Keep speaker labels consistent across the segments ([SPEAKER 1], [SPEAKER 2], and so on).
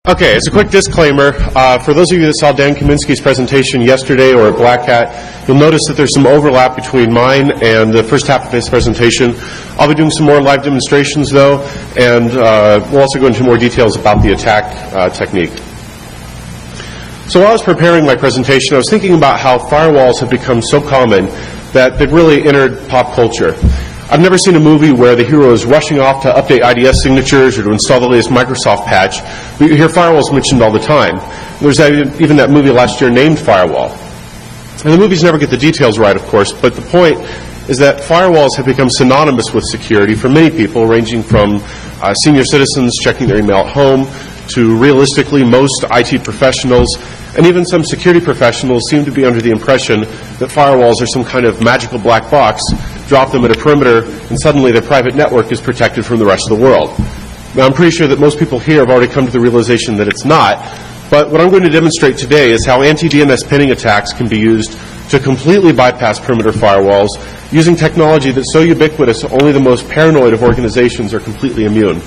[SPEAKER 1] Okay, as a quick disclaimer, for those of you that saw Dan Kaminsky's presentation yesterday or at Black Hat, you'll notice that there's some overlap between mine and the first half of his presentation. I'll be doing some more live demonstrations, though, and we'll also go into more details about the attack technique. So while I was preparing my presentation, I was thinking about how firewalls have become so common that they've really entered pop culture. I've never seen a movie where the hero is rushing off to update IDS signatures or to install the latest Microsoft patch, but you hear firewalls mentioned all the time. There's even that movie last year named Firewall. And the movies never get the details right, of course, but the point is that firewalls have become synonymous with security for many people, ranging from senior citizens checking their email at home to, realistically, most IT professionals, and even some security professionals seem to be under the impression that firewalls are some kind of magical black box. Drop them at a perimeter, and suddenly their private network is protected from the rest of the world. Now, I'm pretty sure that most people here have already come to the realization that it's not, but what I'm going to demonstrate today is how anti-DNS pinning attacks can be used to completely bypass perimeter firewalls using technology that's so ubiquitous only the most paranoid of organizations are completely immune.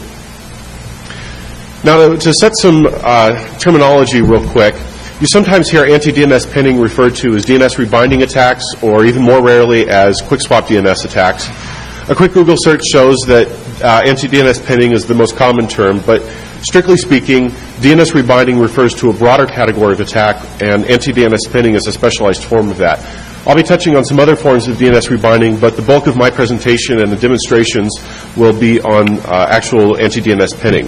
[SPEAKER 1] Now, to set some terminology real quick, you sometimes hear anti-DNS pinning referred to as DNS rebinding attacks, or even more rarely as quick swap DNS attacks. A quick Google search shows that anti-DNS pinning is the most common term, but strictly speaking, DNS rebinding refers to a broader category of attack, and anti-DNS pinning is a specialized form of that. I'll be touching on some other forms of DNS rebinding, but the bulk of my presentation and the demonstrations will be on actual anti-DNS pinning.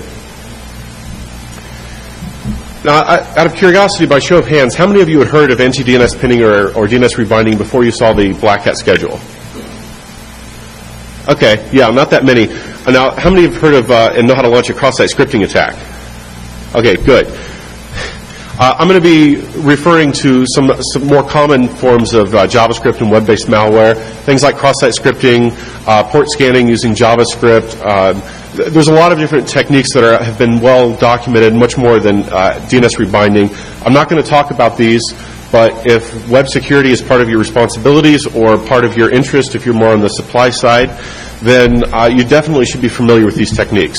[SPEAKER 1] Now, out of curiosity, by show of hands, how many of you had heard of anti-DNS pinning or DNS rebinding before you saw the Black Hat schedule? Okay, yeah, not that many. Now, how many have heard of and know how to launch a cross-site scripting attack? Okay, good. I'm going to be referring to some more common forms of JavaScript and web-based malware, things like cross-site scripting, port scanning using JavaScript. There's a lot of different techniques that have been well documented, much more than DNS rebinding. I'm not going to talk about these, but if web security is part of your responsibilities or part of your interest, if you're more on the supply side, then you definitely should be familiar with these techniques.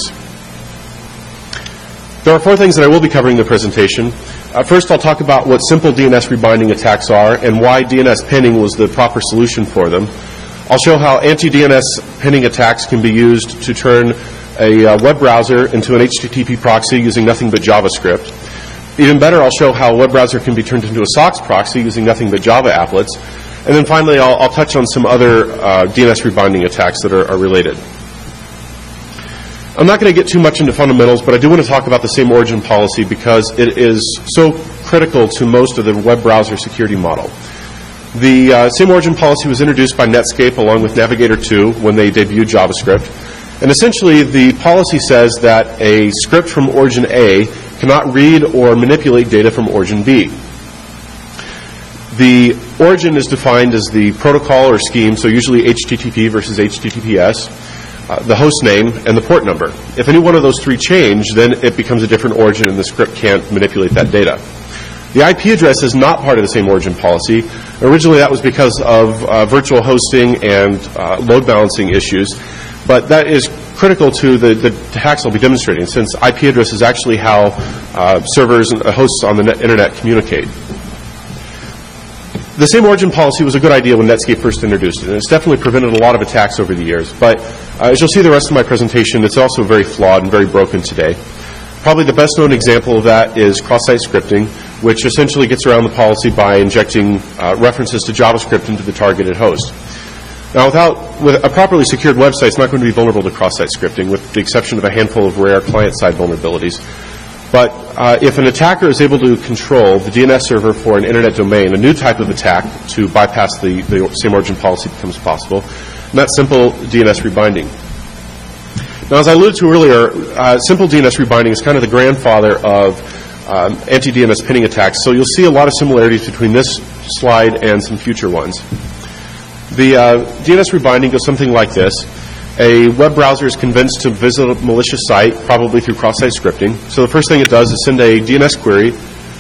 [SPEAKER 1] There are four things that I will be covering in the presentation. First, I'll talk about what simple DNS rebinding attacks are and why DNS pinning was the proper solution for them. I'll show how anti-DNS pinning attacks can be used to turn a web browser into an HTTP proxy using nothing but JavaScript. Even better, I'll show how a web browser can be turned into a SOCKS proxy using nothing but Java applets. And then finally, I'll touch on some other DNS rebinding attacks that are related. I'm not going to get too much into fundamentals, but I do want to talk about the same origin policy because it is so critical to most of the web browser security model. The same origin policy was introduced by Netscape along with Navigator 2 when they debuted JavaScript. And essentially, the policy says that a script from origin A cannot read or manipulate data from origin B. The origin is defined as the protocol or scheme, so usually HTTP versus HTTPS, the host name, and the port number. If any one of those three change, then it becomes a different origin and the script can't manipulate that data. The IP address is not part of the same origin policy. Originally, that was because of virtual hosting and load balancing issues. But that is critical to the attacks I'll be demonstrating, since IP address is actually how servers and hosts on the internet communicate. The same origin policy was a good idea when Netscape first introduced it, and it's definitely prevented a lot of attacks over the years. But as you'll see the rest of my presentation, it's also very flawed and very broken today. Probably the best known example of that is cross-site scripting, which essentially gets around the policy by injecting references to JavaScript into the targeted host. Now, with a properly secured website, it's not going to be vulnerable to cross-site scripting, with the exception of a handful of rare client-side vulnerabilities. But if an attacker is able to control the DNS server for an internet domain, a new type of attack to bypass the same origin policy becomes possible, and that's simple DNS rebinding. Now, as I alluded to earlier, simple DNS rebinding is kind of the grandfather of anti-DNS pinning attacks, so you'll see a lot of similarities between this slide and some future ones. The DNS rebinding goes something like this. A web browser is convinced to visit a malicious site, probably through cross-site scripting. So the first thing it does is send a DNS query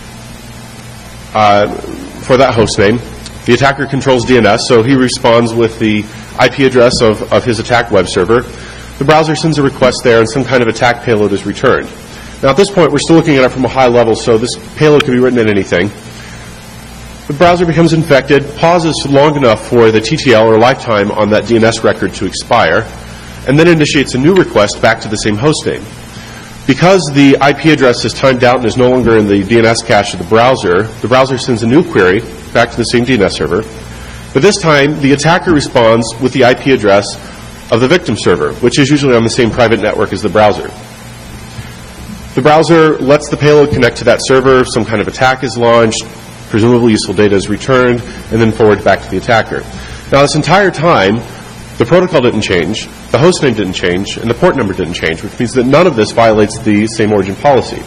[SPEAKER 1] for that host name. The attacker controls DNS, so he responds with the IP address of his attack web server. The browser sends a request there, and some kind of attack payload is returned. Now, at this point, we're still looking at it from a high level, so this payload could be written in anything. The browser becomes infected, pauses long enough for the TTL or lifetime on that DNS record to expire, and then initiates a new request back to the same hostname. Because the IP address is timed out and is no longer in the DNS cache of the browser sends a new query back to the same DNS server. But this time, the attacker responds with the IP address of the victim server, which is usually on the same private network as the browser. The browser lets the payload connect to that server, some kind of attack is launched, presumably useful data is returned, and then forwarded back to the attacker. Now, this entire time, the protocol didn't change, the hostname didn't change, and the port number didn't change, which means that none of this violates the same origin policy.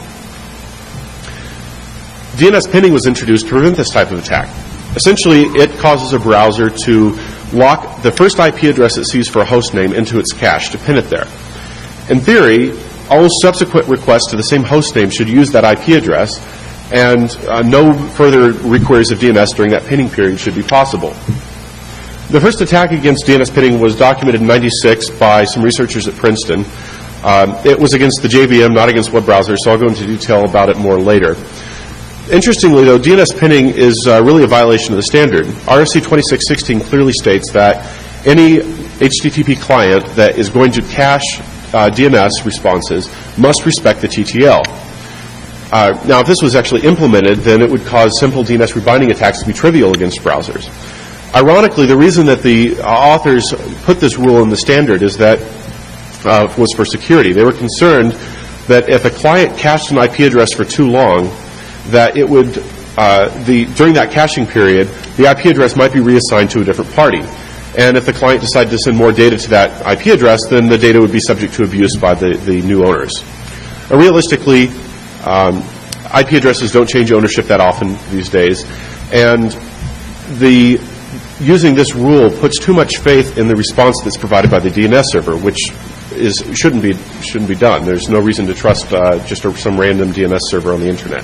[SPEAKER 1] DNS pinning was introduced to prevent this type of attack. Essentially, it causes a browser to lock the first IP address it sees for a hostname into its cache to pin it there. In theory, all subsequent requests to the same hostname should use that IP address, and no further requeries of DNS during that pinning period should be possible. The first attack against DNS pinning was documented in '96 by some researchers at Princeton. It was against the JVM, not against web browsers, so I'll go into detail about it more later. Interestingly, though, DNS pinning is really a violation of the standard. RFC 2616 clearly states that any HTTP client that is going to cache DNS responses must respect the TTL. Now, if this was actually implemented, then it would cause simple DNS rebinding attacks to be trivial against browsers. Ironically, the reason that the authors put this rule in the standard is that was for security. They were concerned that if a client cached an IP address for too long, that it would, during that caching period, the IP address might be reassigned to a different party. And if the client decided to send more data to that IP address, then the data would be subject to abuse by the new owners. Realistically, IP addresses don't change ownership that often these days, and using this rule puts too much faith in the response that's provided by the DNS server, which shouldn't be done. There's no reason to trust just some random DNS server on the internet.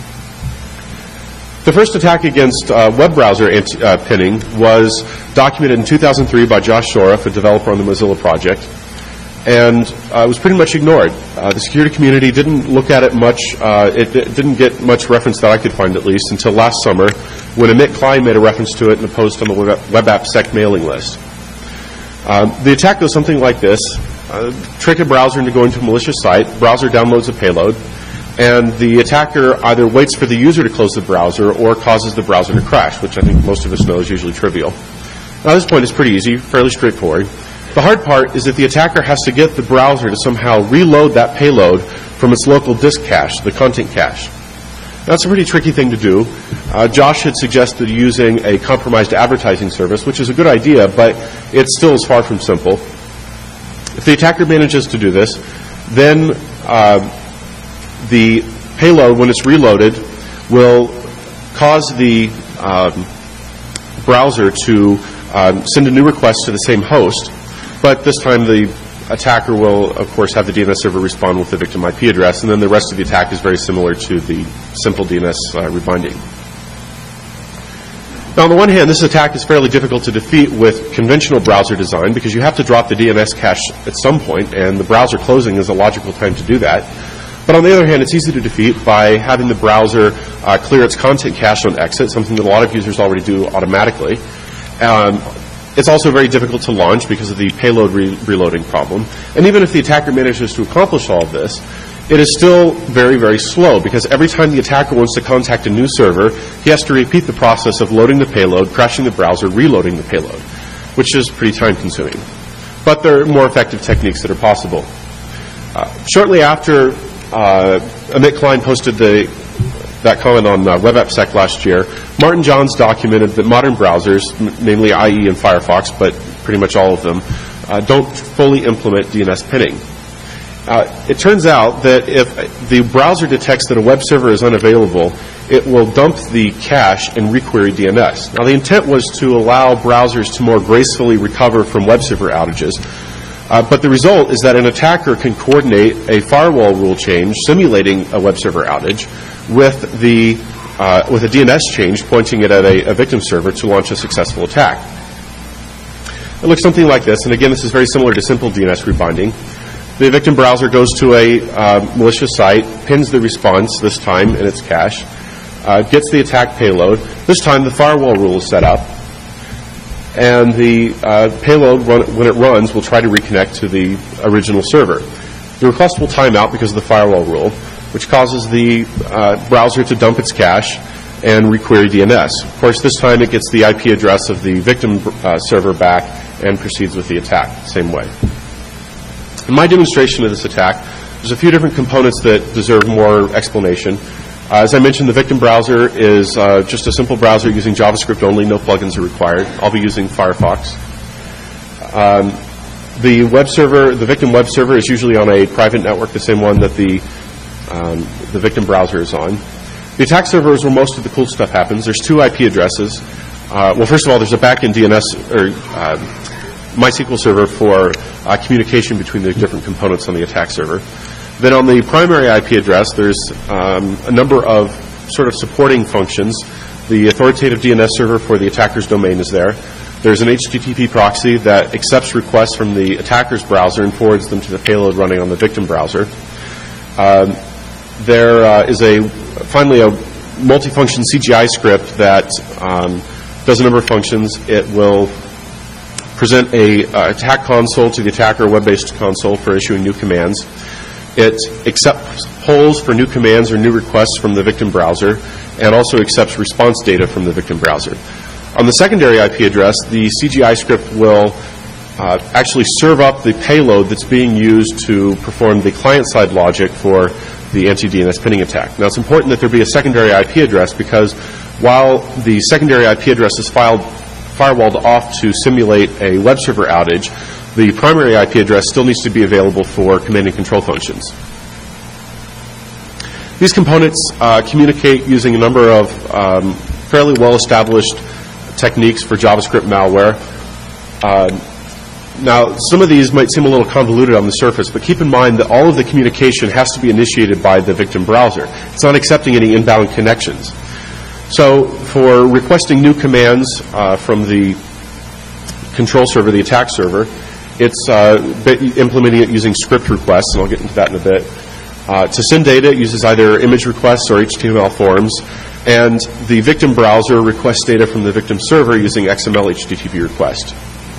[SPEAKER 1] The first attack against web browser pinning was documented in 2003 by Josh Shoroff, a developer on the Mozilla project, and it was pretty much ignored. The security community didn't look at it much. It didn't get much reference that I could find, at least, until last summer when Amit Klein made a reference to it in a post on the WebAppSec mailing list. The attack goes something like this. Trick a browser into going to a malicious site, browser downloads a payload, and the attacker either waits for the user to close the browser or causes the browser to crash, which I think most of us know is usually trivial. Now, this point is pretty easy, fairly straightforward. The hard part is that the attacker has to get the browser to somehow reload that payload from its local disk cache, the content cache. That's a pretty tricky thing to do. Josh had suggested using a compromised advertising service, which is a good idea, but it still is far from simple. If the attacker manages to do this, then the payload, when it's reloaded, will cause the browser to send a new request to the same host, but this time the attacker will, of course, have the DNS server respond with the victim IP address, and then the rest of the attack is very similar to the simple DNS rebinding. Now, on the one hand, this attack is fairly difficult to defeat with conventional browser design because you have to drop the DNS cache at some point, and the browser closing is a logical time to do that. But on the other hand, it's easy to defeat by having the browser clear its content cache on exit, something that a lot of users already do automatically. It's also very difficult to launch because of the payload reloading problem. And even if the attacker manages to accomplish all of this, it is still very, very slow because every time the attacker wants to contact a new server, he has to repeat the process of loading the payload, crashing the browser, reloading the payload, which is pretty time-consuming. But there are more effective techniques that are possible. Shortly after Amit Klein posted that comment on WebAppSec last year, Martin Johns documented that modern browsers, namely IE and Firefox, but pretty much all of them, don't fully implement DNS pinning. It turns out that if the browser detects that a web server is unavailable, it will dump the cache and requery DNS. Now, the intent was to allow browsers to more gracefully recover from web server outages, but the result is that an attacker can coordinate a firewall rule change simulating a web server outage with a DNS change pointing it at a victim server to launch a successful attack. It looks something like this, and again, this is very similar to simple DNS rebinding. The victim browser goes to a malicious site, pins the response, this time in its cache, gets the attack payload. This time the firewall rule is set up, and the payload, when it runs, will try to reconnect to the original server. The request will time out because of the firewall rule, which causes the browser to dump its cache and requery DNS. Of course, this time it gets the IP address of the victim server back and proceeds with the attack the same way. In my demonstration of this attack, there's a few different components that deserve more explanation. As I mentioned, the victim browser is just a simple browser using JavaScript only. No plugins are required. I'll be using Firefox. The web server, the victim web server, is usually on a private network, the same one that the victim browser is on. The attack server is where most of the cool stuff happens. There's 2 IP addresses. Well, first of all, there's a backend DNS or MySQL server for communication between the different components on the attack server. Then on the primary IP address, there's a number of sort of supporting functions. The authoritative DNS server for the attacker's domain is there. There's an HTTP proxy that accepts requests from the attacker's browser and forwards them to the payload running on the victim browser. There is finally a multifunction CGI script that does a number of functions. It will present a attack console to the attacker, a web-based console for issuing new commands. It accepts polls for new commands or new requests from the victim browser, and also accepts response data from the victim browser. On the secondary IP address, the CGI script will actually serve up the payload that's being used to perform the client-side logic for the anti-DNS pinning attack. Now, it's important that there be a secondary IP address because while the secondary IP address is firewalled off to simulate a web server outage, the primary IP address still needs to be available for command and control functions. These components communicate using a number of fairly well-established techniques for JavaScript malware. Now, some of these might seem a little convoluted on the surface, but keep in mind that all of the communication has to be initiated by the victim browser. It's not accepting any inbound connections. So for requesting new commands from the control server, the attack server, it's implementing it using script requests, and I'll get into that in a bit. To send data, it uses either image requests or HTML forms, and the victim browser requests data from the victim server using XML HTTP request.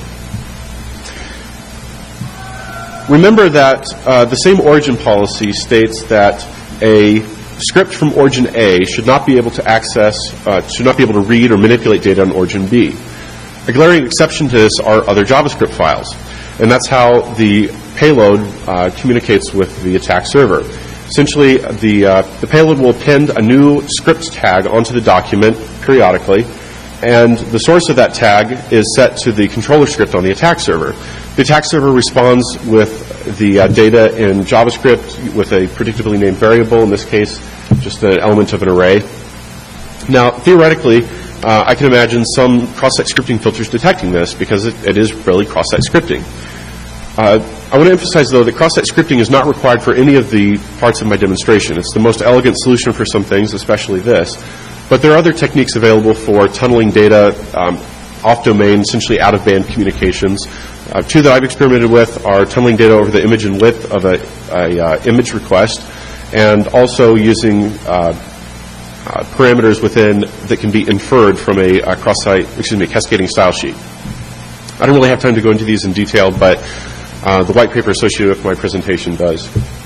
[SPEAKER 1] Remember that the same origin policy states that a script from origin A should not be able to read or manipulate data on origin B. A glaring exception to this are other JavaScript files, and that's how the payload communicates with the attack server. Essentially, the payload will append a new script tag onto the document periodically, and the source of that tag is set to the controller script on the attack server. The attack server responds with the data in JavaScript with a predictably named variable, in this case, just an element of an array. Now, theoretically, I can imagine some cross-site scripting filters detecting this because it is really cross-site scripting. I want to emphasize, though, that cross-site scripting is not required for any of the parts of my demonstration. It's the most elegant solution for some things, especially this. But there are other techniques available for tunneling data off-domain, essentially out-of-band communications. 2 that I've experimented with are tunneling data over the image and width of a image request, and also using parameters within that can be inferred from a cascading style sheet. I don't really have time to go into these in detail, but the white paper associated with my presentation does.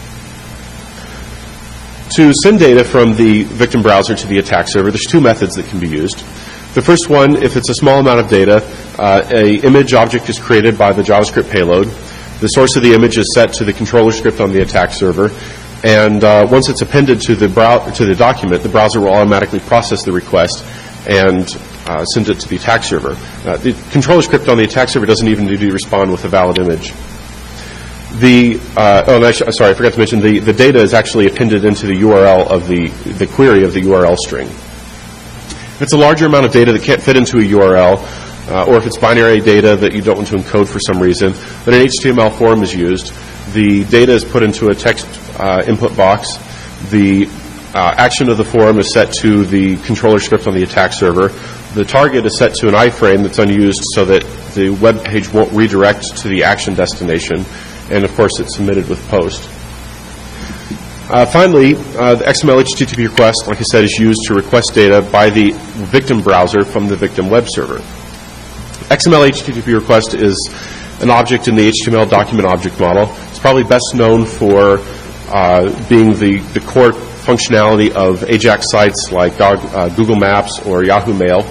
[SPEAKER 1] To send data from the victim browser to the attack server, there's 2 methods that can be used. The first one, if it's a small amount of data, an image object is created by the JavaScript payload. The source of the image is set to the controller script on the attack server, and once it's appended to the document, the browser will automatically process the request and send it to the attack server. The controller script on the attack server doesn't even need to respond with a valid image. I forgot to mention the data is actually appended into the URL of the query of the URL string. If it's a larger amount of data that can't fit into a URL, or if it's binary data that you don't want to encode for some reason, then an HTML form is used. The data is put into a text input box. The action of the form is set to the controller script on the attack server. The target is set to an iframe that's unused so that the web page won't redirect to the action destination. and of course it's submitted with post. Finally, the XML HTTP request, like I said, is used to request data by the victim browser from the victim web server. XML HTTP request is an object in the HTML document object model. It's probably best known for being the core functionality of AJAX sites like Google Maps or Yahoo Mail.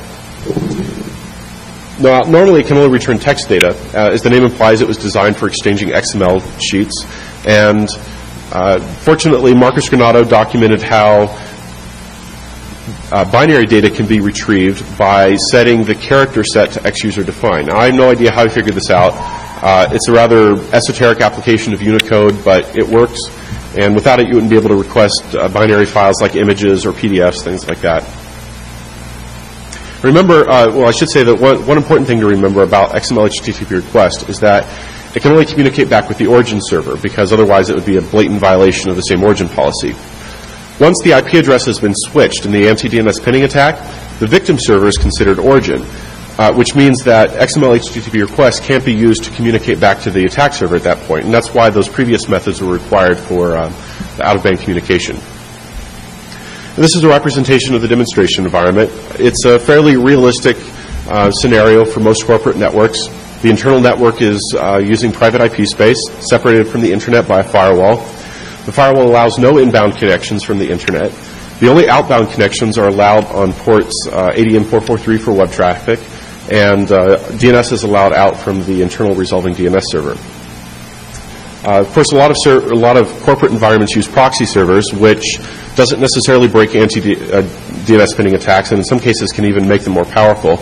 [SPEAKER 1] Now, normally it can only return text data. As the name implies, it was designed for exchanging XML sheets. And fortunately, Marcus Granato documented how binary data can be retrieved by setting the character set to X-user define. Now, I have no idea how he figured this out. It's a rather esoteric application of Unicode, but it works. And without it, you wouldn't be able to request binary files like images or PDFs, things like that. Remember, well, I should say that one important thing to remember about XML HTTP request is that it can only communicate back with the origin server, because otherwise it would be a blatant violation of the same origin policy. Once the IP address has been switched in the anti-DNS pinning attack, the victim server is considered origin, which means that XML HTTP requests can't be used to communicate back to the attack server at that point, and that's why those previous methods were required for the out-of-band communication. And this is a representation of the demonstration environment. It's a fairly realistic scenario for most corporate networks. The internal network is using private IP space, separated from the internet by a firewall. The firewall allows no inbound connections from the internet. The only outbound connections are allowed on ports 80 and 443 for web traffic, and DNS is allowed out from the internal resolving DNS server. Of course, a lot of corporate environments use proxy servers, which doesn't necessarily break anti-DNS pinning attacks, and in some cases can even make them more powerful.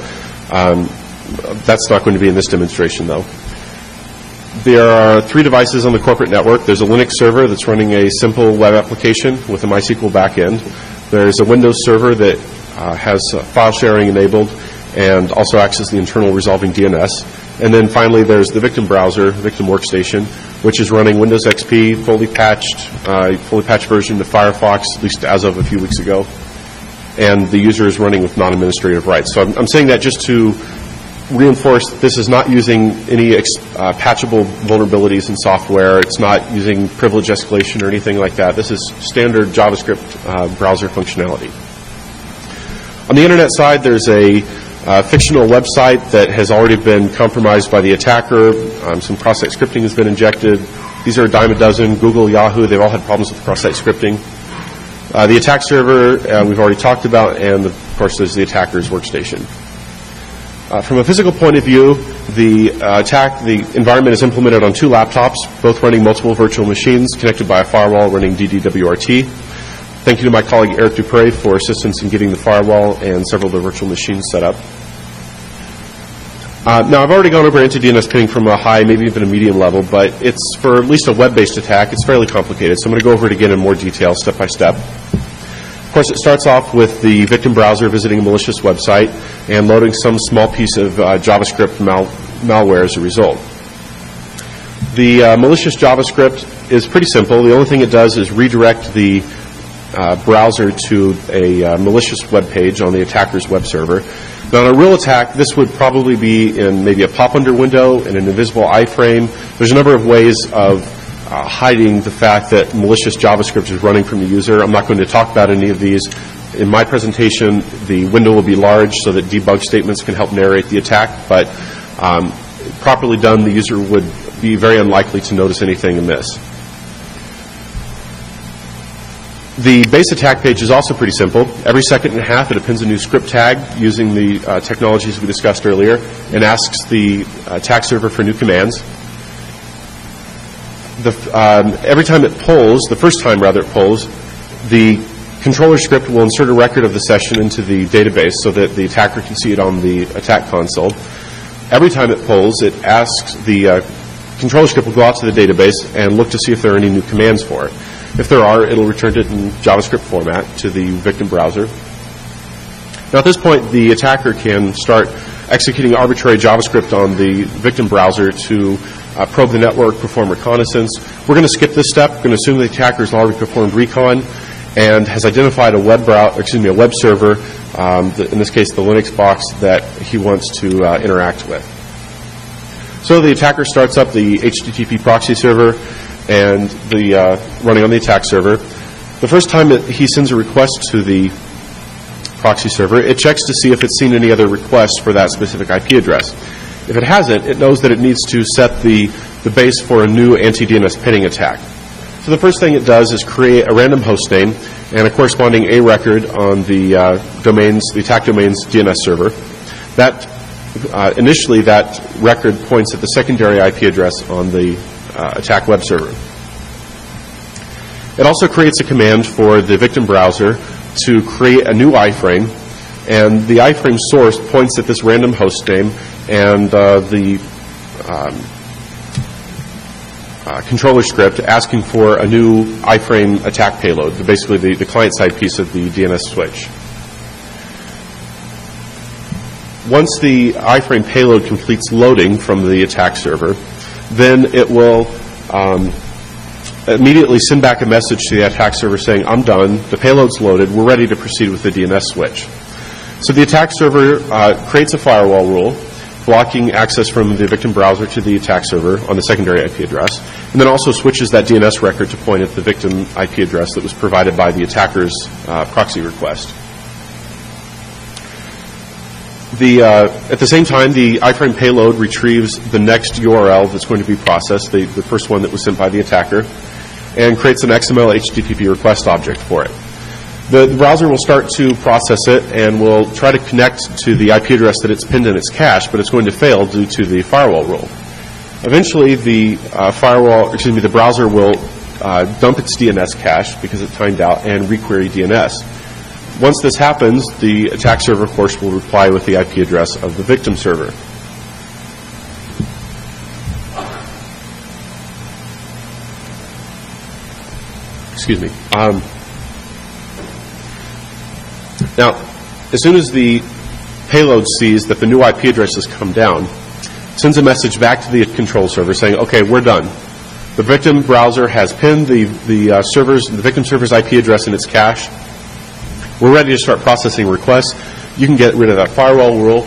[SPEAKER 1] That's not going to be in this demonstration, though. There are 3 devices on the corporate network. There's a Linux server that's running a simple web application with a MySQL backend. There's a Windows server that has file sharing enabled and also acts as the internal resolving DNS. And then finally, there's the victim browser, victim workstation, which is running Windows XP, fully patched version of Firefox, at least as of a few weeks ago. And the user is running with non-administrative rights. So I'm saying that just to reinforce that this is not using any patchable vulnerabilities in software. It's not using privilege escalation or anything like that. This is standard JavaScript browser functionality. On the internet side, there's a fictional website that has already been compromised by the attacker. Some cross-site scripting has been injected. These are a dime a dozen. Google, Yahoo, they've all had problems with cross-site scripting. The attack server we've already talked about, and of course there's the attacker's workstation. From a physical point of view, the environment is implemented on 2 laptops, both running multiple virtual machines connected by a firewall running DDWRT. Thank you to my colleague Eric Dupre for assistance in getting the firewall and several of the virtual machines set up. Now, I've already gone over anti-DNS pinning from a high, maybe even a medium level, but it's for at least a web-based attack. It's fairly complicated, so I'm going to go over it again in more detail, step by step. Of course, it starts off with the victim browser visiting a malicious website and loading some small piece of JavaScript malware as a result. The malicious JavaScript is pretty simple. The only thing it does is redirect the browser to a malicious web page on the attacker's web server. Now, in a real attack, this would probably be in maybe a pop-under window, in an invisible iframe. There's a number of ways of hiding the fact that malicious JavaScript is running from the user. I'm not going to talk about any of these. In my presentation, the window will be large so that debug statements can help narrate the attack, but properly done, the user would be very unlikely to notice anything amiss. The base attack page is also pretty simple. Every second and a half, it appends a new script tag using the technologies we discussed earlier and asks the attack server for new commands. Every time it polls, the first time rather it polls, the controller script will insert a record of the session into the database so that the attacker can see it on the attack console. Every time it polls, it asks the controller script will go out to the database and look to see if there are any new commands for it. If there are, it'll return it in JavaScript format to the victim browser. Now, at this point, the attacker can start executing arbitrary JavaScript on the victim browser to probe the network, perform reconnaissance. We're going to skip this step. We're going to assume the attacker has already performed recon and has identified a web server, in this case the Linux box, that he wants to interact with. So the attacker starts up the HTTP proxy server and the running on the attack server. The first time that he sends a request to the proxy server, it checks to see if it's seen any other requests for that specific IP address. If it hasn't, it knows that it needs to set the base for a new anti-DNS pinning attack. So the first thing it does is create a random host name and a corresponding A record on the attack domain's DNS server. That initially, that record points at the secondary IP address on the attack web server. It also creates a command for the victim browser to create a new iframe, and the iframe source points at this random host name and the controller script asking for a new iframe attack payload, basically the client-side piece of the DNS switch. Once the iframe payload completes loading from the attack server, then it will immediately send back a message to the attack server saying, I'm done, the payload's loaded, we're ready to proceed with the DNS switch. So the attack server creates a firewall rule, blocking access from the victim browser to the attack server on the secondary IP address, and then also switches that DNS record to point at the victim IP address that was provided by the attacker's proxy request. At the same time, the iframe payload retrieves the next URL that's going to be processed, the first one that was sent by the attacker, and creates an XML HTTP request object for it. The browser will start to process it and will try to connect to the IP address that it's pinned in its cache, but it's going to fail due to the firewall rule. Eventually, the browser will dump its DNS cache because it timed out and requery DNS. Once this happens, the attack server, of course, will reply with the IP address of the victim server. Excuse me. Now, as soon as the payload sees that the new IP address has come down, it sends a message back to the control server saying, okay, we're done. The victim browser has pinned the victim server's IP address in its cache. We're ready to start processing requests. You can get rid of that firewall rule.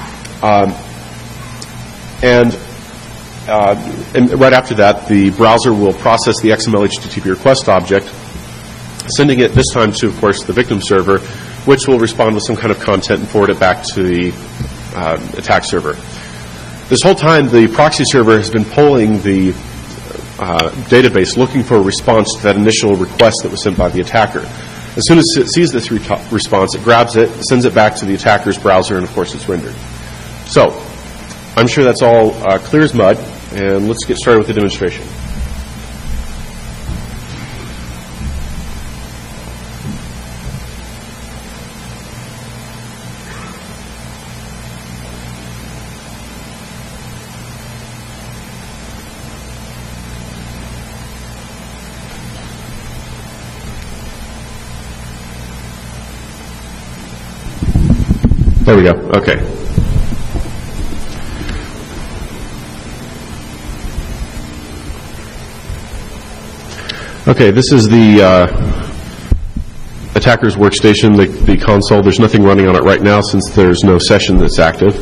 [SPEAKER 1] And right after that, the browser will process the XML HTTP request object, sending it this time to, of course, the victim server, which will respond with some kind of content and forward it back to the attack server. This whole time, the proxy server has been polling the database looking for a response to that initial request that was sent by the attacker. As soon as it sees this response, it grabs it, sends it back to the attacker's browser, and of course it's rendered. So, I'm sure that's all clear as mud, and let's get started with the demonstration. There we go. Okay. Okay, this is the attacker's workstation, the console. There's nothing running on it right now since there's no session that's active.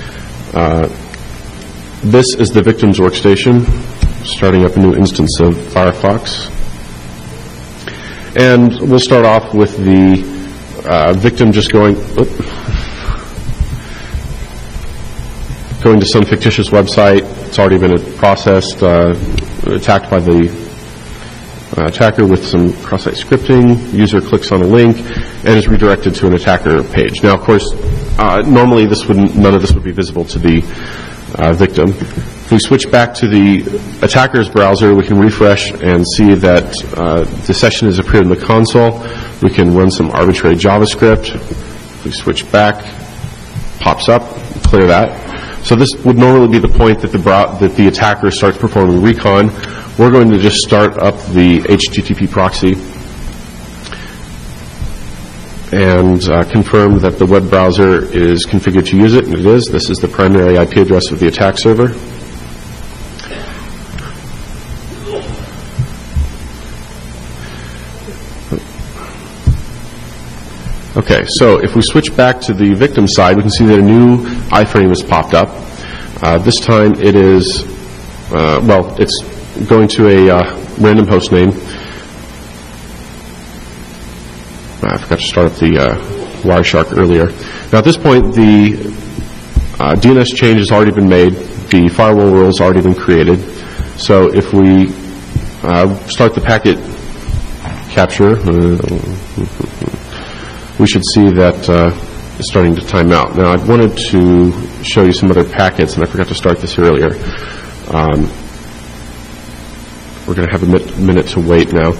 [SPEAKER 1] This is the victim's workstation, starting up a new instance of Firefox. And we'll start off with the victim just going to some fictitious website. It's already been processed, attacked by the attacker with some cross-site scripting. User clicks on a link and is redirected to an attacker page. Now, of course, normally none of this would be visible to the victim. If we switch back to the attacker's browser, we can refresh and see that the session has appeared in the console. We can run some arbitrary JavaScript. If we switch back, pops up, clear that. So this would normally be the point that the attacker starts performing recon. We're going to just start up the HTTP proxy and confirm that the web browser is configured to use it, and it is. This is the primary IP address of the attack server. Okay, so if we switch back to the victim side, we can see that a new iframe has popped up. This time it is, it's going to a random host name. I forgot to start up the Wireshark earlier. Now at this point, the DNS change has already been made. The firewall rule has already been created. So if we start the packet capture, we should see that it's starting to time out. Now I wanted to show you some other packets, and I forgot to start this earlier. We're going to have a minute to wait now.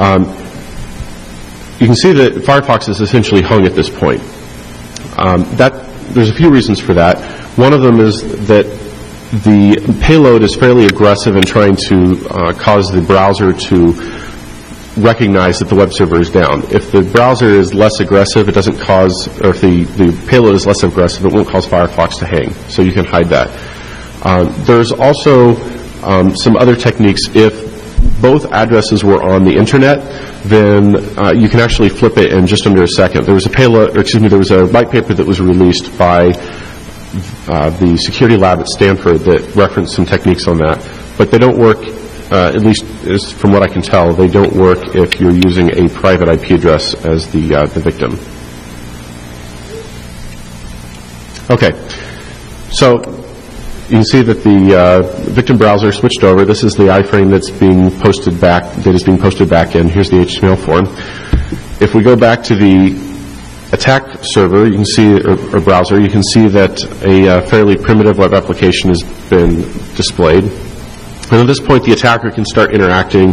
[SPEAKER 1] You can see that Firefox is essentially hung at this point. There's a few reasons for that. One of them is that the payload is fairly aggressive in trying to cause the browser to recognize that the web server is down. If the browser is less aggressive, it doesn't cause, or if the payload is less aggressive, it won't cause Firefox to hang. So you can hide that. There's also some other techniques. If both addresses were on the internet, then you can actually flip it in just under a second. There was there was a white paper that was released by the security lab at Stanford that referenced some techniques on that, but they don't work, at least from what I can tell, they don't work if you're using a private IP address as the victim. Okay, so you can see that the victim browser switched over. This is the iframe that is being posted back in. Here's the HTML form. If we go back to the attack server, you can see, or browser, you can see that a fairly primitive web application has been displayed. And at this point, the attacker can start interacting.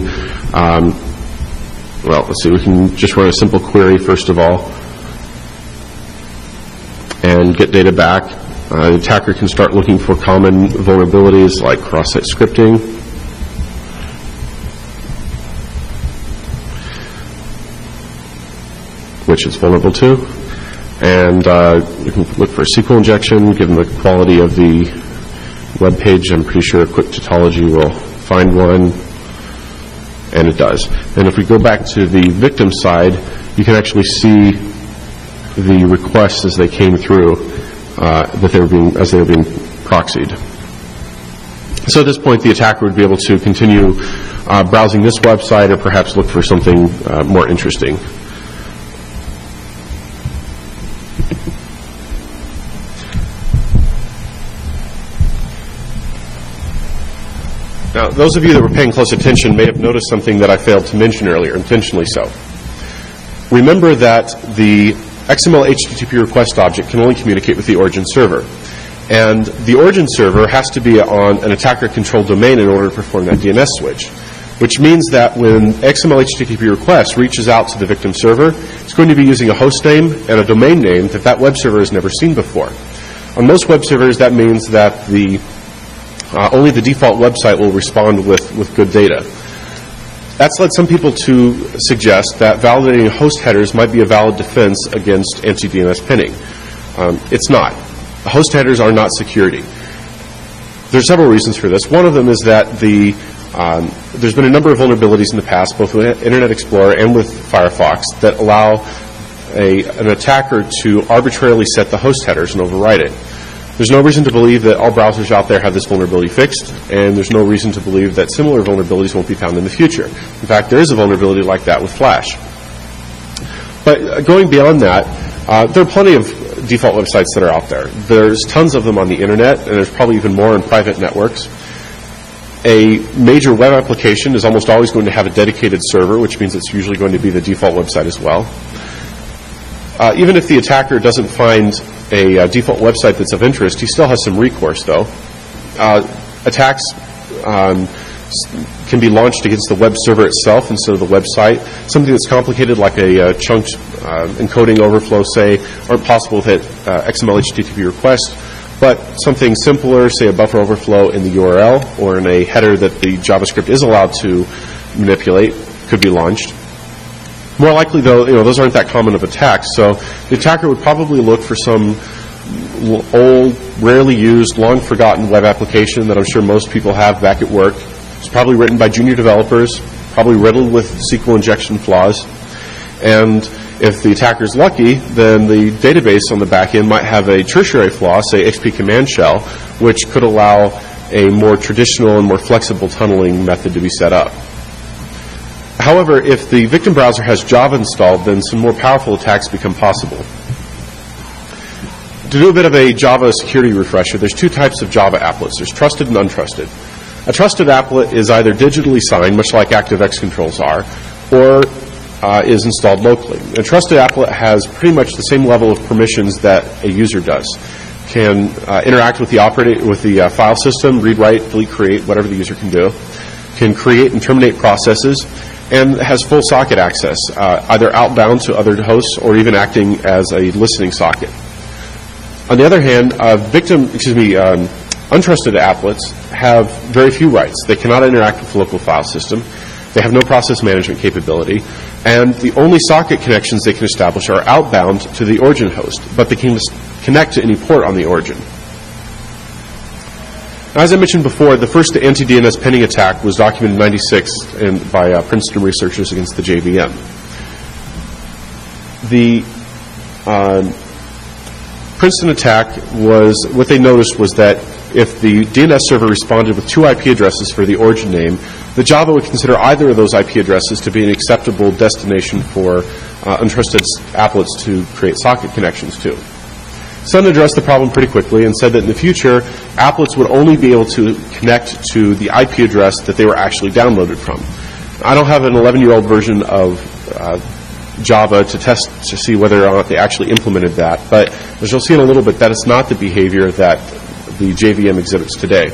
[SPEAKER 1] Let's see, we can just run a simple query first of all and get data back. The attacker can start looking for common vulnerabilities like cross-site scripting. Which it's vulnerable to. And you can look for SQL injection, given the quality of the web page. I'm pretty sure Quick Tautology will find one, and it does. And if we go back to the victim side, you can actually see the requests as they came through, as they were being proxied. So at this point, the attacker would be able to continue browsing this website, or perhaps look for something more interesting. Now, those of you that were paying close attention may have noticed something that I failed to mention earlier, intentionally so. Remember that the XML HTTP request object can only communicate with the origin server. And the origin server has to be on an attacker-controlled domain in order to perform that DNS switch, which means that when XML HTTP request reaches out to the victim server, it's going to be using a host name and a domain name that web server has never seen before. On most web servers, that means that only the default website will respond with good data. That's led some people to suggest that validating host headers might be a valid defense against anti-DNS pinning. It's not. Host headers are not security. There's several reasons for this. One of them is that there's been a number of vulnerabilities in the past, both with Internet Explorer and with Firefox, that allow an attacker to arbitrarily set the host headers and override it. There's no reason to believe that all browsers out there have this vulnerability fixed, and there's no reason to believe that similar vulnerabilities won't be found in the future. In fact, there is a vulnerability like that with Flash. But going beyond that, there are plenty of default websites that are out there. There's tons of them on the internet, and there's probably even more in private networks. A major web application is almost always going to have a dedicated server, which means it's usually going to be the default website as well. Even if the attacker doesn't find a default website that's of interest, he still has some recourse, though. Attacks can be launched against the web server itself instead of the website. Something that's complicated, like a chunked encoding overflow, say, aren't possible with XML HTTP request, but something simpler, say a buffer overflow in the URL or in a header that the JavaScript is allowed to manipulate, could be launched. More likely, though, those aren't that common of attacks, so the attacker would probably look for some old, rarely used, long-forgotten web application that I'm sure most people have back at work. It's probably written by junior developers, probably riddled with SQL injection flaws, and If the attacker's lucky, then the database on the back end might have a tertiary flaw, say HP command shell, which could allow a more traditional and more flexible tunneling method to be set up. However, if the victim browser has Java installed, then some more powerful attacks become possible. To do a bit of a Java security refresher, there's two types of Java applets. There's trusted and untrusted. A trusted applet is either digitally signed, much like ActiveX controls are, or is installed locally. A trusted applet has pretty much the same level of permissions that a user does. Can interact with the file system, read, write, delete, create, whatever the user can do. Can create and terminate processes, and has full socket access, either outbound to other hosts or even acting as a listening socket. On the other hand, untrusted applets have very few rights. They cannot interact with the local file system. They have no process management capability, and the only socket connections they can establish are outbound to the origin host, but they can connect to any port on the origin. Now, as I mentioned before, the first anti-DNS penning attack was documented in '96 by Princeton researchers against the JVM. The Princeton attack what they noticed was that if the DNS server responded with 2 IP addresses for the origin name, the Java would consider either of those IP addresses to be an acceptable destination for untrusted applets to create socket connections to. Sun addressed the problem pretty quickly and said that in the future, applets would only be able to connect to the IP address that they were actually downloaded from. I don't have an 11-year-old version of Java to test to see whether or not they actually implemented that, but as you'll see in a little bit, that is not the behavior that the JVM exhibits today.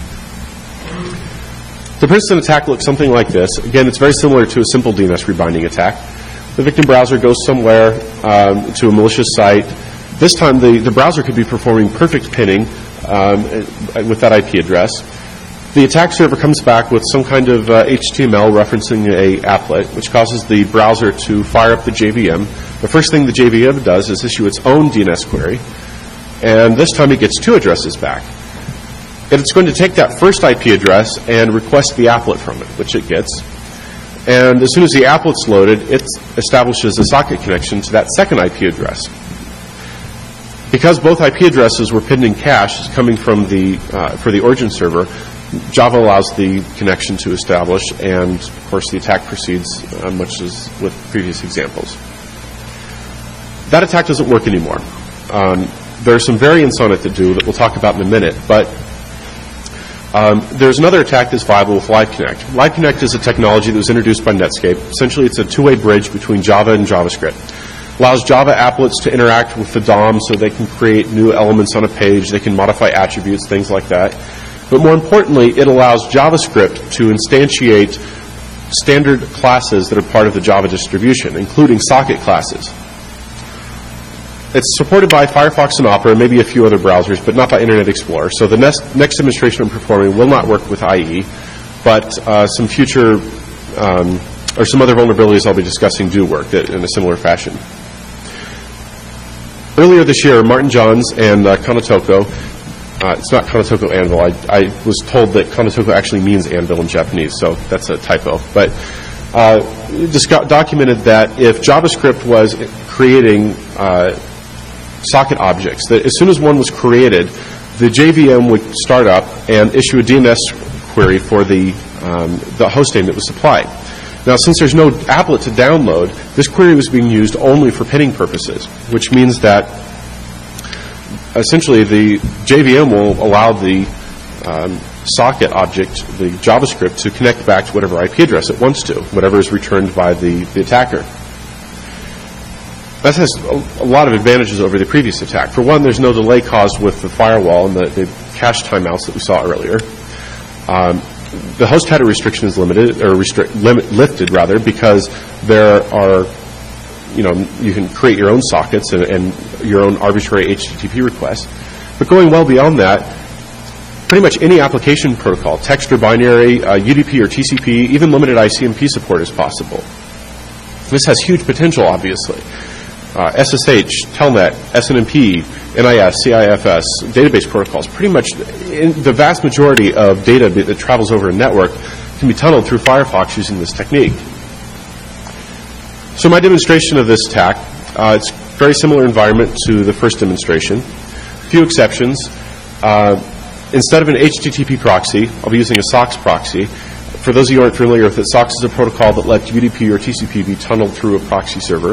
[SPEAKER 1] The Princeton attack looks something like this. Again, it's very similar to a simple DNS rebinding attack. The victim browser goes somewhere to a malicious site. This time, the browser could be performing perfect pinning with that IP address. The attack server comes back with some kind of HTML referencing a applet, which causes the browser to fire up the JVM. The first thing the JVM does is issue its own DNS query, and this time it gets 2 addresses back. And it's going to take that first IP address and request the applet from it, which it gets. And as soon as the applet's loaded, it establishes a socket connection to that second IP address. Because both IP addresses were pinned in cache coming from for the origin server, Java allows the connection to establish, and of course the attack proceeds much as with previous examples. That attack doesn't work anymore. There are some variants on it that do that we'll talk about in a minute, but there's another attack that's viable with LiveConnect. LiveConnect is a technology that was introduced by Netscape. Essentially, it's a two-way bridge between Java and JavaScript. Allows Java applets to interact with the DOM so they can create new elements on a page, they can modify attributes, things like that. But more importantly, it allows JavaScript to instantiate standard classes that are part of the Java distribution, including socket classes. It's supported by Firefox and Opera, and maybe a few other browsers, but not by Internet Explorer. So the next demonstration I'm performing will not work with IE, but some future or some other vulnerabilities I'll be discussing do work in a similar fashion. Earlier this year, Martin Johns and Kanatoko, it's not Kanatoko Anvil. I was told that Kanatoko actually means anvil in Japanese, so that's a typo. But documented that if JavaScript was creating socket objects, that as soon as one was created, the JVM would start up and issue a DNS query for the host name that was supplied. Now, since there's no applet to download, this query was being used only for pinning purposes, which means that essentially the JVM will allow the socket object, the JavaScript, to connect back to whatever IP address it wants to, whatever is returned by the attacker. That has a lot of advantages over the previous attack. For one, there's no delay caused with the firewall and the cache timeouts that we saw earlier. The host header restriction is lifted rather, because there are, you can create your own sockets and your own arbitrary HTTP requests. But going well beyond that, pretty much any application protocol, text or binary, UDP or TCP, even limited ICMP support is possible. This has huge potential, obviously. SSH, Telnet, SNMP, NIS, CIFS, database protocols, pretty much the vast majority of data that travels over a network can be tunneled through Firefox using this technique. So my demonstration of this attack, it's a very similar environment to the first demonstration. A few exceptions. Instead of an HTTP proxy, I'll be using a SOCKS proxy. For those of you who aren't familiar with it, SOCKS is a protocol that lets UDP or TCP be tunneled through a proxy server.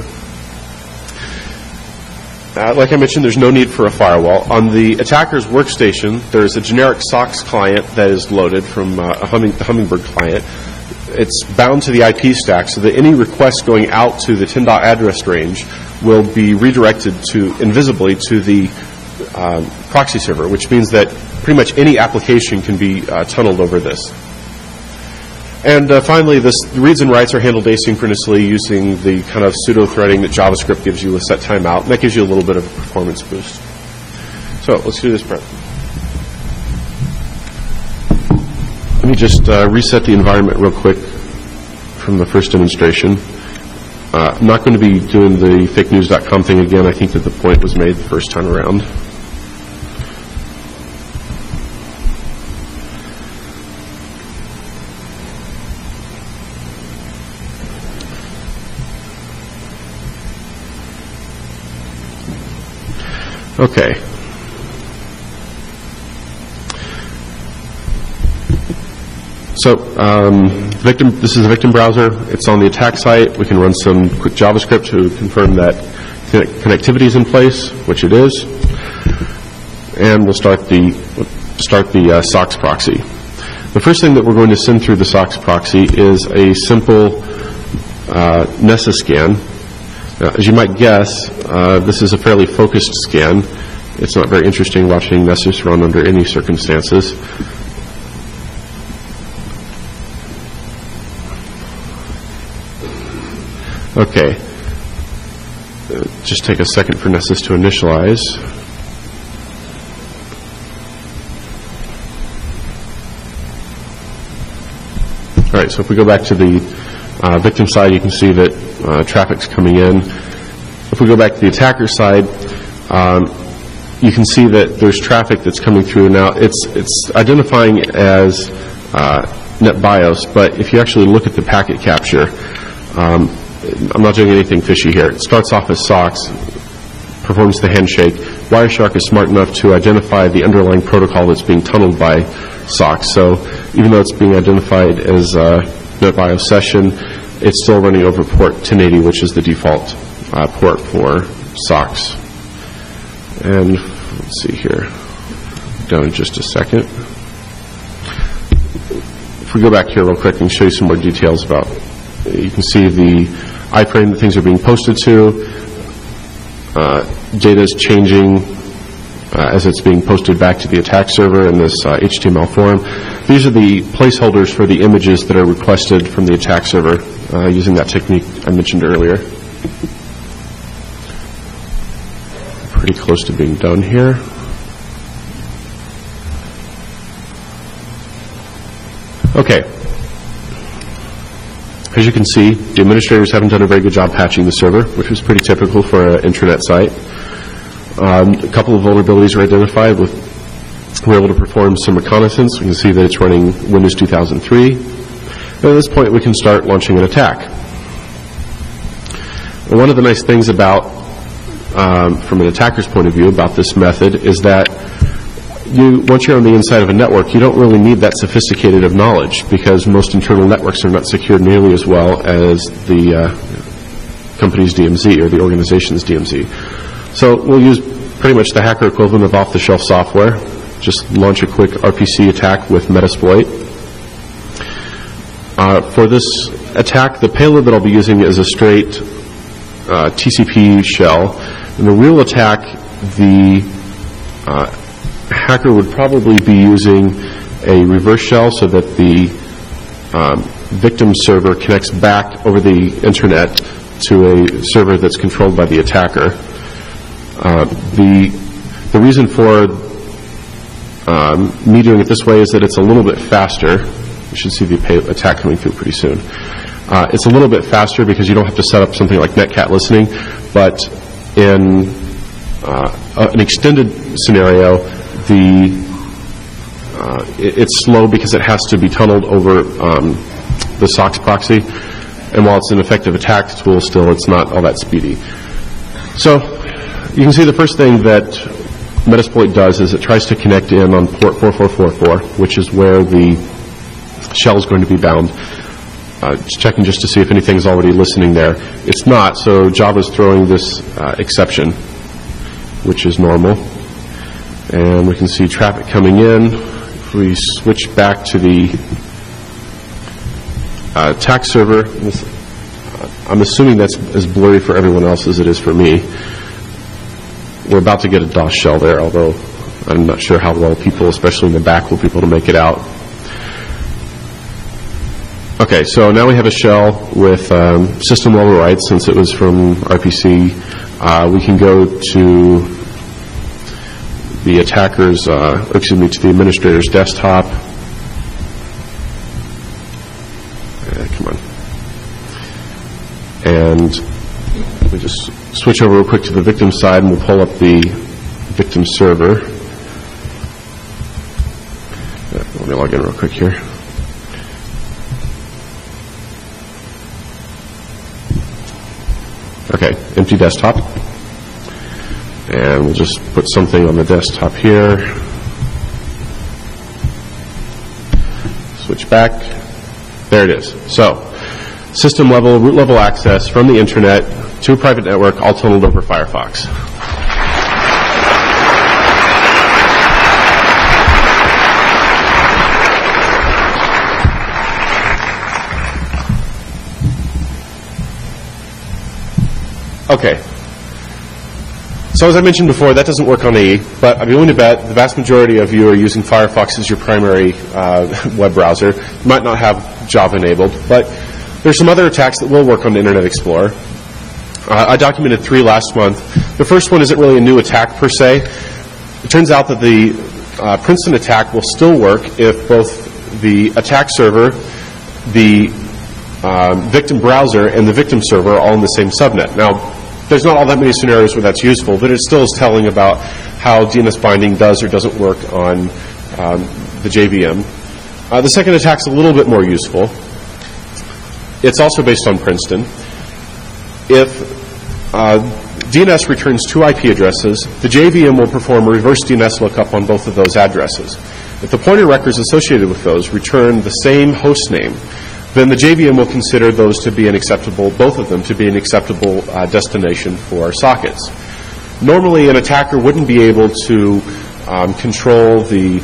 [SPEAKER 1] Like I mentioned, there's no need for a firewall. On the attacker's workstation, there's a generic SOCKS client that is loaded from the Hummingbird client. It's bound to the IP stack so that any requests going out to the 10. Address range will be redirected invisibly to the proxy server, which means that pretty much any application can be tunneled over this. And finally, the reads and writes are handled asynchronously using the kind of pseudo-threading that JavaScript gives you with set timeout, and that gives you a little bit of a performance boost. So let's do this prep. Let me just reset the environment real quick from the first demonstration. I'm not going to be doing the fakenews.com thing again. I think that the point was made the first time around. Okay. So, this is a victim browser. It's on the attack site. We can run some quick JavaScript to confirm that connectivity is in place, which it is. And we'll start the SOCKS proxy. The first thing that we're going to send through the SOCKS proxy is a simple Nessus scan. As you might guess, this is a fairly focused scan. It's not very interesting watching Nessus run under any circumstances. Okay. Just take a second for Nessus to initialize. All right, so if we go back to the victim side, you can see that traffic's coming in. If we go back to the attacker side, you can see that there's traffic that's coming through. Now, it's identifying as NetBIOS, but if you actually look at the packet capture, I'm not doing anything fishy here. It starts off as SOCKS, performs the handshake. Wireshark is smart enough to identify the underlying protocol that's being tunneled by SOCKS. So even though it's being identified as a NetBIOS session, it's still running over port 1080, which is the default port for SOCKS. And let's see here. Down in just a second. If we go back here real quick and show you some more details about, you can see the iframe that things are being posted to. Data is changing as it's being posted back to the attack server in this HTML form. These are the placeholders for the images that are requested from the attack server using that technique I mentioned earlier. Pretty close to being done here. Okay. As you can see, the administrators haven't done a very good job patching the server, which was pretty typical for an intranet site. A couple of vulnerabilities were identified. We're able to perform some reconnaissance. We can see that it's running Windows 2003. And at this point, we can start launching an attack. And one of the nice things about, from an attacker's point of view, about this method is that once you're on the inside of a network, you don't really need that sophisticated of knowledge because most internal networks are not secured nearly as well as the company's DMZ or the organization's DMZ. So we'll use pretty much the hacker equivalent of off-the-shelf software. Just launch a quick RPC attack with Metasploit. For this attack, the payload that I'll be using is a straight TCP shell. In the real attack, the hacker would probably be using a reverse shell so that the victim server connects back over the internet to a server that's controlled by the attacker. The reason for me doing it this way is that it's a little bit faster. You should see the attack coming through pretty soon. It's a little bit faster because you don't have to set up something like Netcat listening, but in an extended scenario, it's slow because it has to be tunneled over the SOCKS proxy. And while it's an effective attack tool, still it's not all that speedy. So you can see the first thing that Metasploit does is it tries to connect in on port 4444, which is where the shell is going to be bound. Just checking just to see if anything's already listening there. It's not, so Java's throwing this exception, which is normal. And we can see traffic coming in. If we switch back to the attack server, I'm assuming that's as blurry for everyone else as it is for me. We're about to get a DOS shell there, although I'm not sure how well people, especially in the back, will be able to make it out. Okay, so now we have a shell with system level rights. Since it was from RPC, we can go to the attacker's, to the administrator's desktop. Come on. And we just switch over real quick to the victim side, and we'll pull up the victim server. Let me log in real quick here. Okay, empty desktop. And we'll just put something on the desktop here. Switch back. There it is. So, system level, root level access from the internet to a private network, all tunneled over Firefox. Okay. So as I mentioned before, that doesn't work on AE, but I'm willing to bet the vast majority of you are using Firefox as your primary web browser. You might not have Java enabled, but there's some other attacks that will work on Internet Explorer. I documented 3 last month. The first one isn't really a new attack per se. It turns out that the Princeton attack will still work if both the attack server, the victim browser, and the victim server are all in the same subnet. Now, there's not all that many scenarios where that's useful, but it still is telling about how DNS binding does or doesn't work on the JVM. The second attack's a little bit more useful. It's also based on Princeton. If DNS returns 2 IP addresses, the JVM will perform a reverse DNS lookup on both of those addresses. If the pointer records associated with those return the same host name, then the JVM will consider those to be an acceptable, both of them to be an acceptable destination for sockets. Normally, an attacker wouldn't be able to control the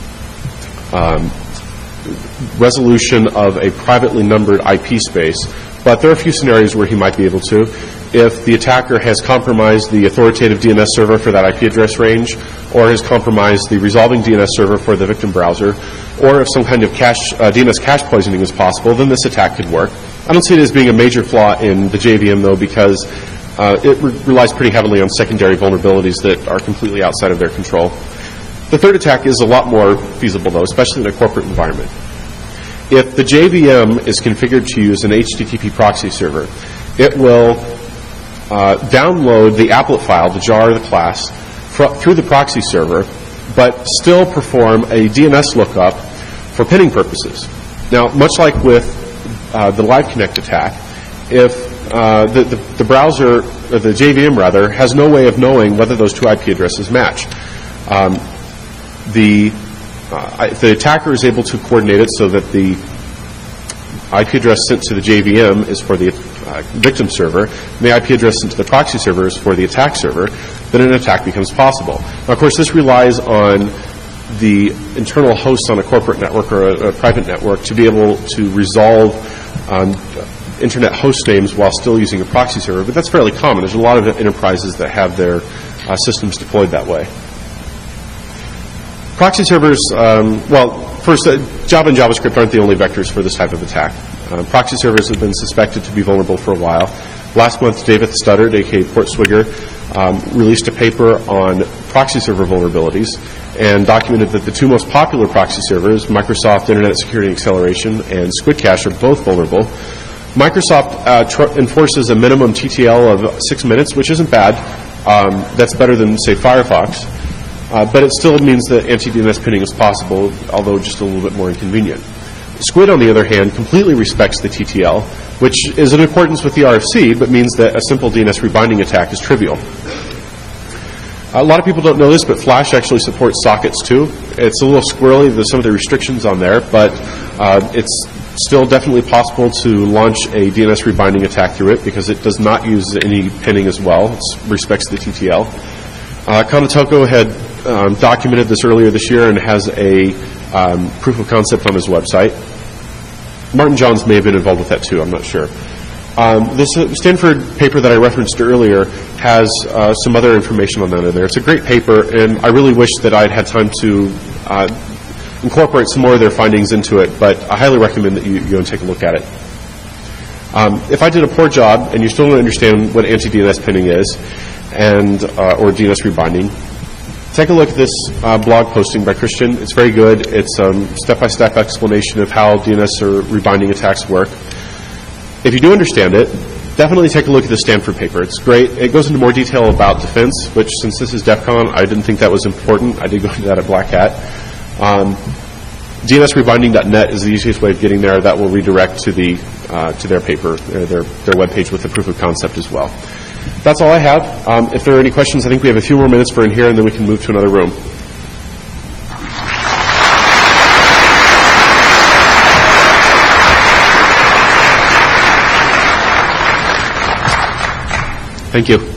[SPEAKER 1] resolution of a privately numbered IP space, but there are a few scenarios where he might be able to. If the attacker has compromised the authoritative DNS server for that IP address range, or has compromised the resolving DNS server for the victim browser, or if some kind of DNS cache poisoning is possible, then this attack could work. I don't see it as being a major flaw in the JVM, though, because it relies pretty heavily on secondary vulnerabilities that are completely outside of their control. The third attack is a lot more feasible, though, especially in a corporate environment. If the JVM is configured to use an HTTP proxy server, it will download the applet file, the jar, the class, through the proxy server, but still perform a DNS lookup for pinning purposes. Now, much like with the Live Connect attack, if the browser, or the JVM rather, has no way of knowing whether those 2 IP addresses match, if the attacker is able to coordinate it so that the IP address sent to the JVM is for the victim server, and the IP address sent to the proxy server is for the attack server, then an attack becomes possible. Now, of course, this relies on the internal host on a corporate network or a private network to be able to resolve internet host names while still using a proxy server, but that's fairly common. There's a lot of enterprises that have their systems deployed that way. Proxy servers, first, Java and JavaScript aren't the only vectors for this type of attack. Proxy servers have been suspected to be vulnerable for a while. Last month, David Studdard, a.k.a. Portswigger, released a paper on proxy server vulnerabilities and documented that the 2 most popular proxy servers, Microsoft Internet Security Acceleration and SquidCache, are both vulnerable. Microsoft enforces a minimum TTL of 6 minutes, which isn't bad. That's better than, say, Firefox. But it still means that anti-DNS pinning is possible, although just a little bit more inconvenient. Squid, on the other hand, completely respects the TTL, which is in accordance with the RFC, but means that a simple DNS rebinding attack is trivial. A lot of people don't know this, but Flash actually supports sockets too. It's a little squirrely, there's some of the restrictions on there, but it's still definitely possible to launch a DNS rebinding attack through it because it does not use any pinning as well. It respects the TTL. Kanatoko had documented this earlier this year and has a proof of concept on his website. Martin Johns may have been involved with that too, I'm not sure. This Stanford paper that I referenced earlier has some other information on that in there. It's a great paper, and I really wish that I'd had time to incorporate some more of their findings into it, but I highly recommend that you go and take a look at it. If I did a poor job and you still don't understand what anti-DNS pinning is, or DNS rebinding, take a look at this blog posting by Christian. It's very good. It's a step-by-step explanation of how DNS or rebinding attacks work. If you do understand it, definitely take a look at the Stanford paper. It's great. It goes into more detail about defense, which since this is DEF CON, I didn't think that was important. I did go into that at Black Hat. DNSrebinding.net is the easiest way of getting there. That will redirect to their paper, their web page with the proof of concept as well. That's all I have. If there are any questions, I think we have a few more minutes for in here, and then we can move to another room. Thank you.